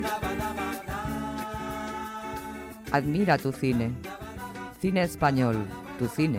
Admira tu cine. Cine español, tu cine.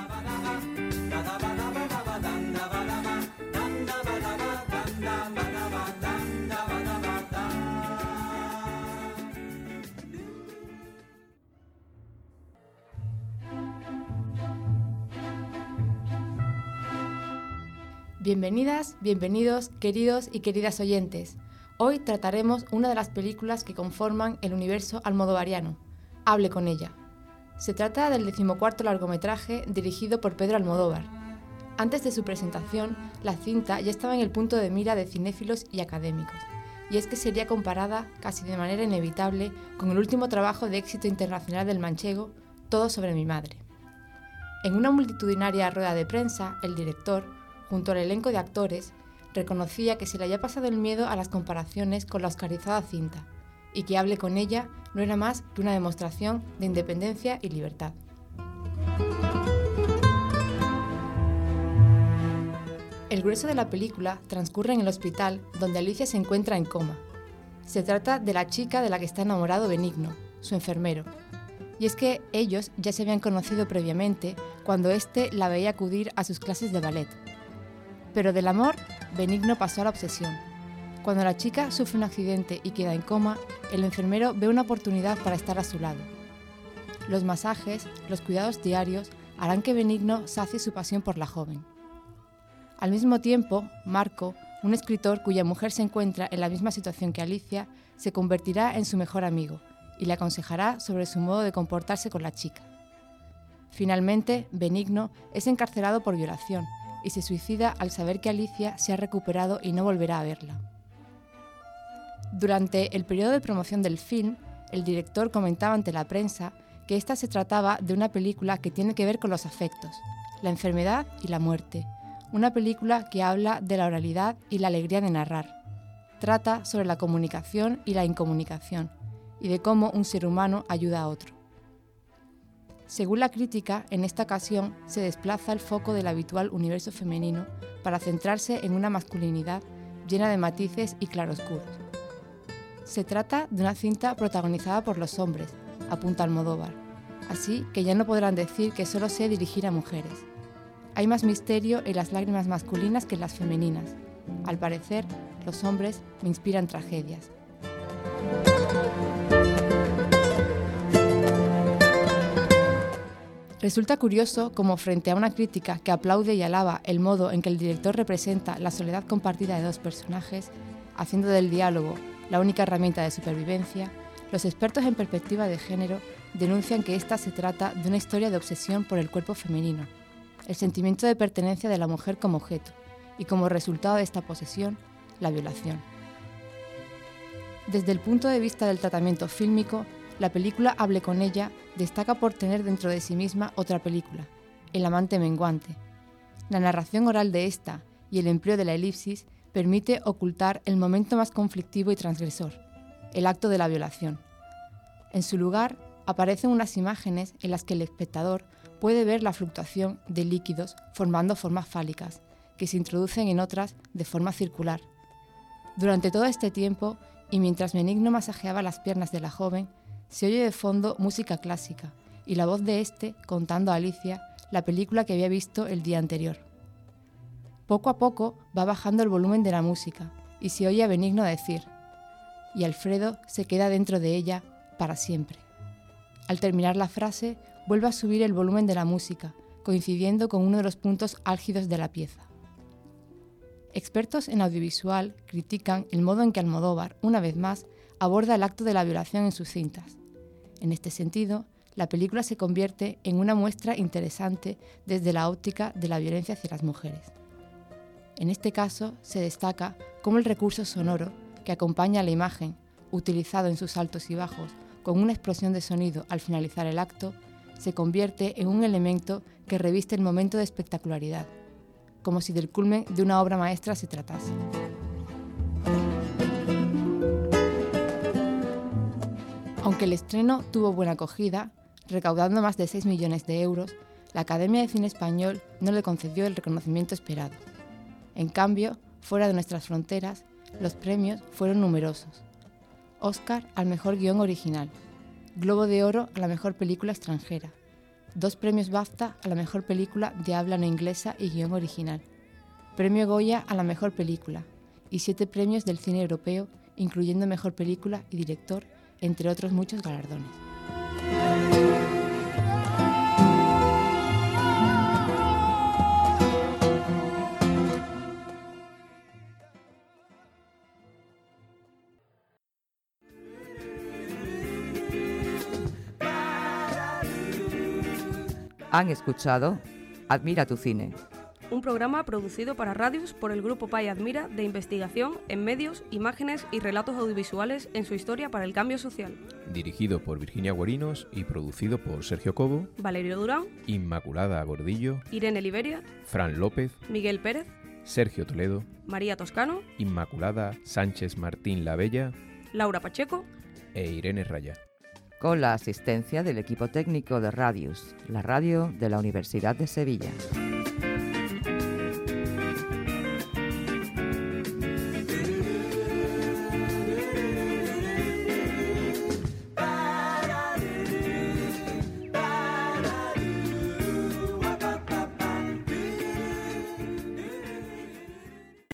Bienvenidas, bienvenidos, queridos y queridas oyentes. Hoy trataremos una de las películas que conforman el universo almodovariano, Hable con ella. Se trata del 14º largometraje dirigido por Pedro Almodóvar. Antes de su presentación, la cinta ya estaba en el punto de mira de cinéfilos y académicos, y es que sería comparada, casi de manera inevitable, con el último trabajo de éxito internacional del manchego, Todo sobre mi madre. En una multitudinaria rueda de prensa, el director, junto al elenco de actores, reconocía que se le había pasado el miedo a las comparaciones con la oscarizada cinta, y que Hable con ella no era más que una demostración de independencia y libertad. El grueso de la película transcurre en el hospital donde Alicia se encuentra en coma. Se trata de la chica de la que está enamorado Benigno, su enfermero. Y es que ellos ya se habían conocido previamente cuando éste la veía acudir a sus clases de ballet. Pero del amor, Benigno pasó a la obsesión. Cuando la chica sufre un accidente y queda en coma, el enfermero ve una oportunidad para estar a su lado. Los masajes, los cuidados diarios, harán que Benigno sacie su pasión por la joven. Al mismo tiempo, Marco, un escritor cuya mujer se encuentra en la misma situación que Alicia, se convertirá en su mejor amigo y le aconsejará sobre su modo de comportarse con la chica. Finalmente, Benigno es encarcelado por violación y se suicida al saber que Alicia se ha recuperado y no volverá a verla. Durante el periodo de promoción del film, el director comentaba ante la prensa que esta se trataba de una película que tiene que ver con los afectos, la enfermedad y la muerte, una película que habla de la oralidad y la alegría de narrar. Trata sobre la comunicación y la incomunicación, y de cómo un ser humano ayuda a otro. Según la crítica, en esta ocasión se desplaza el foco del habitual universo femenino para centrarse en una masculinidad llena de matices y claroscuros. Se trata de una cinta protagonizada por los hombres, apunta Almodóvar, así que ya no podrán decir que solo sé dirigir a mujeres. Hay más misterio en las lágrimas masculinas que en las femeninas. Al parecer, los hombres me inspiran tragedias. Resulta curioso cómo frente a una crítica que aplaude y alaba el modo en que el director representa la soledad compartida de dos personajes, haciendo del diálogo la única herramienta de supervivencia, los expertos en perspectiva de género denuncian que esta se trata de una historia de obsesión por el cuerpo femenino, el sentimiento de pertenencia de la mujer como objeto, y como resultado de esta posesión, la violación. Desde el punto de vista del tratamiento fílmico, la película Hable con ella destaca por tener dentro de sí misma otra película, El amante menguante. La narración oral de esta y el empleo de la elipsis permite ocultar el momento más conflictivo y transgresor, el acto de la violación. En su lugar, aparecen unas imágenes en las que el espectador puede ver la fluctuación de líquidos formando formas fálicas, que se introducen en otras de forma circular. Durante todo este tiempo, y mientras Benigno masajeaba las piernas de la joven, se oye de fondo música clásica y la voz de éste contando a Alicia la película que había visto el día anterior. Poco a poco va bajando el volumen de la música y se oye a Benigno decir: «Y Alfredo se queda dentro de ella para siempre». Al terminar la frase, vuelve a subir el volumen de la música, coincidiendo con uno de los puntos álgidos de la pieza. Expertos en audiovisual critican el modo en que Almodóvar, una vez más, aborda el acto de la violación en sus cintas. En este sentido, la película se convierte en una muestra interesante desde la óptica de la violencia hacia las mujeres. En este caso, se destaca cómo el recurso sonoro que acompaña a la imagen, utilizado en sus altos y bajos, con una explosión de sonido al finalizar el acto, se convierte en un elemento que reviste el momento de espectacularidad, como si del culmen de una obra maestra se tratase. Aunque el estreno tuvo buena acogida, recaudando más de 6 millones de euros, la Academia de Cine Español no le concedió el reconocimiento esperado. En cambio, fuera de nuestras fronteras, los premios fueron numerosos. Oscar al mejor guión original, Globo de Oro a la mejor película extranjera, 2 premios BAFTA a la mejor película de habla no inglesa y guión original, premio Goya a la mejor película y 7 premios del cine europeo, incluyendo mejor película y director, entre otros muchos galardones. Han escuchado Admira tu cine. Un programa producido para radios por el Grupo PAI Admira de investigación en medios, imágenes y relatos audiovisuales en su historia para el cambio social. Dirigido por Virginia Guarinos y producido por Sergio Cobo, Valerio Durán, Inmaculada Gordillo, Irene Liberia, Fran López, Miguel Pérez, Sergio Toledo, María Toscano, Inmaculada Sánchez Martín Labella Laura Pacheco e Irene Raya. Con la asistencia del equipo técnico de Radius, la radio de la Universidad de Sevilla.